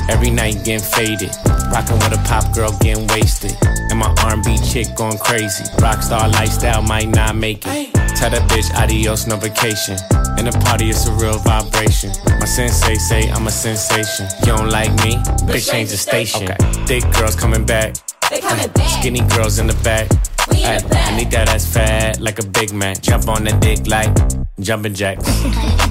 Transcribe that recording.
Every night getting faded. Rockin' with a pop girl getting wasted. And my R&B chick going crazy. Rockstar lifestyle might not make it. Tell that bitch adios, no vacation. In the party, it's a real vibration. My sensei say I'm a sensation. You don't like me? Bitch, change the station. Okay. Thick girls coming back. They coming back. Skinny girls in the back. Ay, I need that ass fat like a Big Mac. Jump on the dick like jumping jacks.